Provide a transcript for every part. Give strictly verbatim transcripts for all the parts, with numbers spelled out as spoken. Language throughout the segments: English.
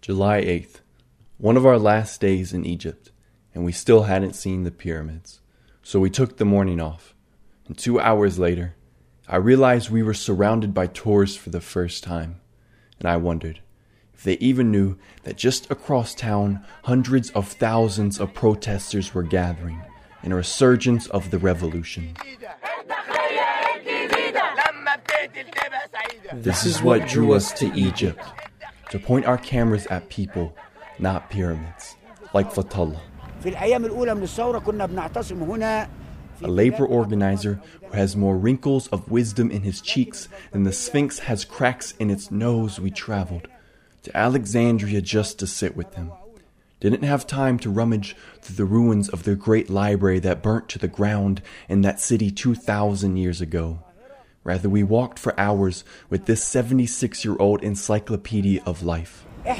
July eighth, one of our last days in Egypt, and we still hadn't seen the pyramids. So we took the morning off, and two hours later, I realized we were surrounded by tourists for the first time, and I wondered if they even knew that just across town, hundreds of thousands of protesters were gathering in a resurgence of the revolution. This is what drew us to Egypt, to point our cameras at people, not pyramids, like Fatullah, a labor organizer who has more wrinkles of wisdom in his cheeks than the Sphinx has cracks in its nose. We traveled to Alexandria just to sit with him. Didn't have time to rummage through the ruins of the great library that burnt to the ground in that city two thousand years ago. Rather, we walked for hours with this seventy-six-year-old encyclopedia of life. He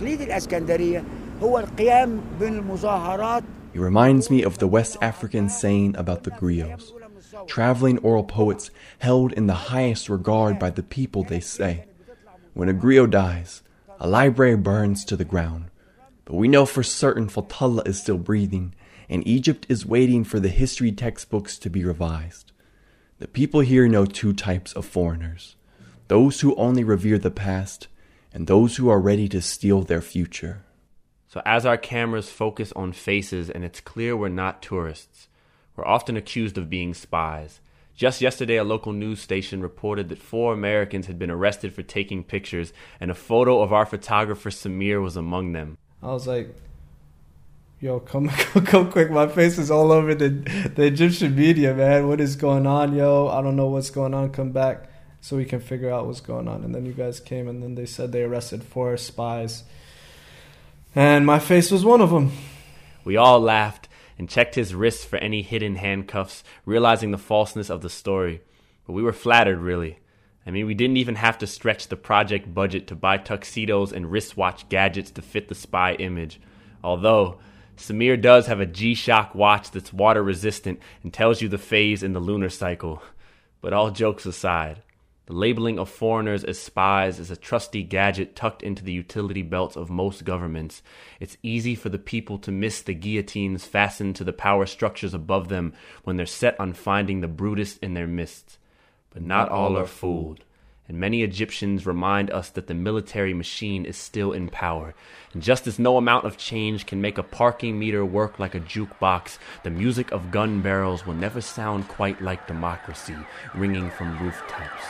reminds me of the West African saying about the griots, traveling oral poets held in the highest regard by the people, they say. When a griot dies, a library burns to the ground. But we know for certain Fatullah is still breathing, and Egypt is waiting for the history textbooks to be revised. The people here know two types of foreigners: those who only revere the past, and those who are ready to steal their future. So as our cameras focus on faces and it's clear we're not tourists, we're often accused of being spies. Just yesterday, a local news station reported that four Americans had been arrested for taking pictures, and a photo of our photographer Samir was among them. I was like, yo, come come quick. My face is all over the, the Egyptian media, man. What is going on, yo? I don't know what's going on. Come back so we can figure out what's going on. And then you guys came, and then they said they arrested four spies. And my face was one of them. We all laughed and checked his wrists for any hidden handcuffs, realizing the falseness of the story. But we were flattered, really. I mean, we didn't even have to stretch the project budget to buy tuxedos and wristwatch gadgets to fit the spy image. Although, Samir does have a G-Shock watch that's water-resistant and tells you the phase in the lunar cycle. But all jokes aside, the labeling of foreigners as spies is a trusty gadget tucked into the utility belts of most governments. It's easy for the people to miss the guillotines fastened to the power structures above them when they're set on finding the brutest in their midst. But not all are fooled, and many Egyptians remind us that the military machine is still in power. And just as no amount of change can make a parking meter work like a jukebox, the music of gun barrels will never sound quite like democracy, ringing from rooftops.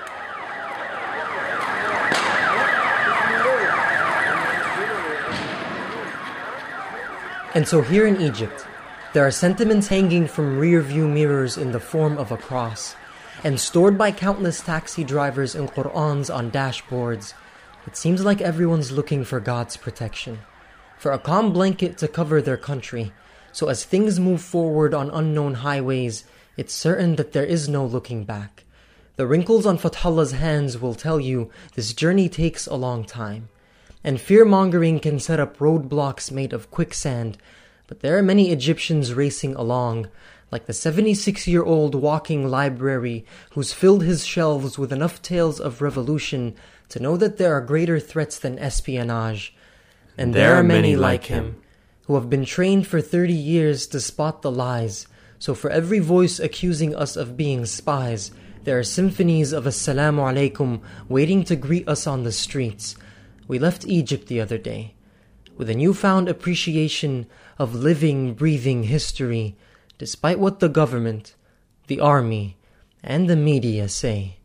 And so here in Egypt, there are sentiments hanging from rear-view mirrors in the form of a cross, and stored by countless taxi drivers and Qur'ans on dashboards. It seems like everyone's looking for God's protection, for a calm blanket to cover their country, so as things move forward on unknown highways, it's certain that there is no looking back. The wrinkles on Fatullah's hands will tell you this journey takes a long time, and fear-mongering can set up roadblocks made of quicksand, but there are many Egyptians racing along, like the seventy-six-year-old walking library who's filled his shelves with enough tales of revolution to know that there are greater threats than espionage. And there, there are many like him, who have been trained for thirty years to spot the lies. So for every voice accusing us of being spies, there are symphonies of Assalamu alaikum waiting to greet us on the streets. We left Egypt the other day, with a newfound appreciation of living, breathing history, despite what the government, the army, and the media say.